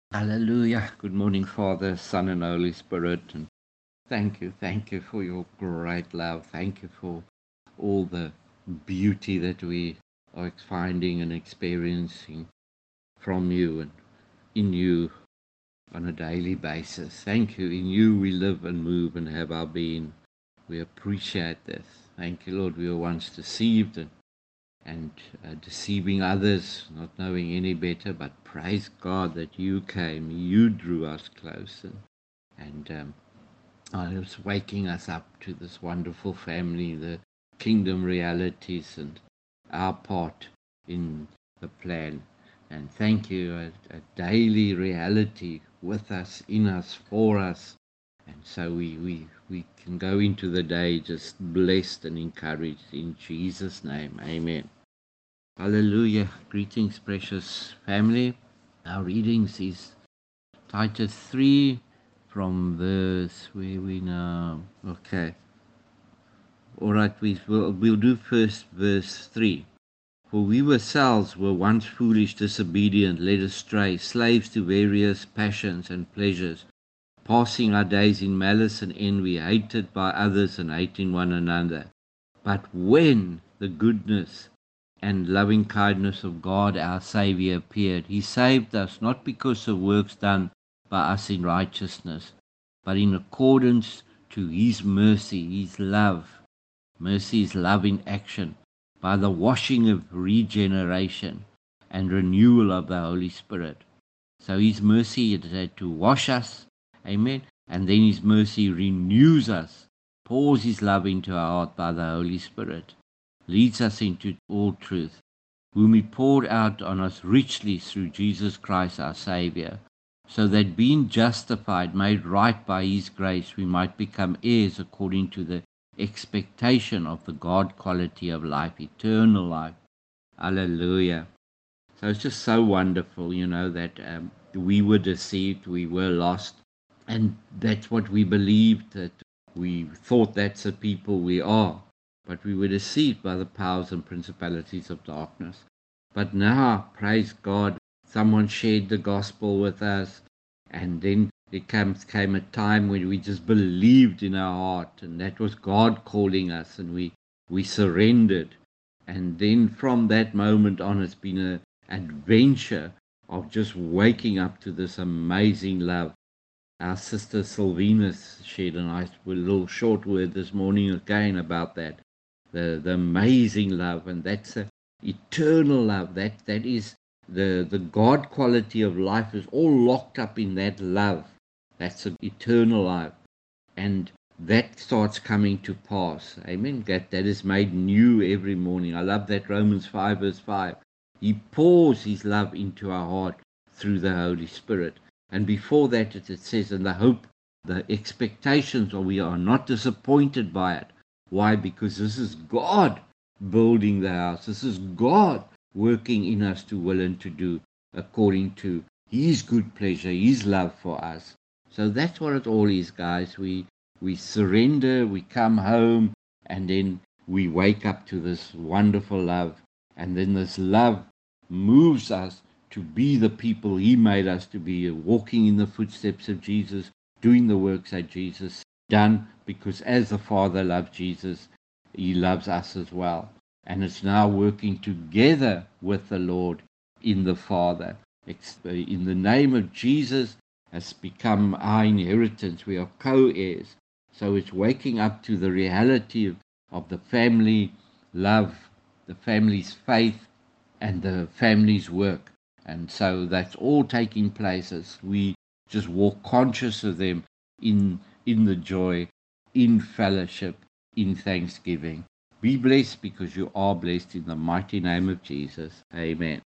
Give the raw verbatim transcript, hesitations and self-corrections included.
Hallelujah. Good morning, Father, Son, and Holy Spirit. And thank you, thank you for your great love. Thank you for all the beauty that we are finding and experiencing from you and in you on a daily basis. Thank you. In you we live and move and have our being. We appreciate this. Thank you, Lord. We were once deceived and and uh, deceiving others, not knowing any better, but praise God that you came, you drew us close, and, and um, I was waking us up to this wonderful family, the kingdom realities, and our part in the plan. And thank you, a, a daily reality with us, in us, for us. And so we, we, we can go into the day just blessed and encouraged in Jesus' name. Amen. Hallelujah. Greetings, precious family. Our readings is Titus three from verse, where we now? Okay. All right, we will we'll do first verse three. For we ourselves were once foolish, disobedient, led astray, slaves to various passions and pleasures, passing our days in malice and envy, hated by others and hating one another. But when the goodness and loving kindness of God our Saviour appeared, he saved us not because of works done by us in righteousness, but in accordance to his mercy, his love. Mercy is love in action, by the washing of regeneration and renewal of the Holy Spirit. So his mercy is to wash us, amen, and then his mercy renews us, pours his love into our heart by the Holy Spirit, leads us into all truth, whom he poured out on us richly through Jesus Christ our Saviour, so that being justified, made right by his grace, we might become heirs according to the expectation of the God quality of life, eternal life. Hallelujah. So it's just so wonderful, you know, that um, we were deceived, we were lost, and that's what we believed, that we thought that's the people we are. But we were deceived by the powers and principalities of darkness. But now, praise God, someone shared the gospel with us, and then there came, came a time when we just believed in our heart, and that was God calling us, and we, we surrendered. And then from that moment on, it's been an adventure of just waking up to this amazing love. Our sister Sylvinus shared a nice little short word this morning again about that, the the amazing love, and that's a eternal love. That that is the the God quality of life is all locked up in that love. That's an eternal life, and that starts coming to pass. Amen. That that is made new every morning. I love that Romans five verse five. He pours his love into our heart through the Holy Spirit. And before that, it, it says, and the hope, the expectations, or we are not disappointed by it. Why? Because this is God building the house. This is God working in us to will and to do according to his good pleasure, his love for us. So that's what it all is, guys. We we surrender, we come home, and then we wake up to this wonderful love. And then this love moves us to be the people he made us to be, walking in the footsteps of Jesus, doing the works that Jesus done, because as the Father loved Jesus, he loves us as well. And it's now working together with the Lord in the Father. It's, uh, in the name of Jesus has become our inheritance. We are co-heirs. So it's waking up to the reality of, of the family love, the family's faith, and the family's work. And so that's all taking place as we just walk conscious of them in in the joy, in fellowship, in thanksgiving. Be blessed because you are blessed in the mighty name of Jesus. Amen.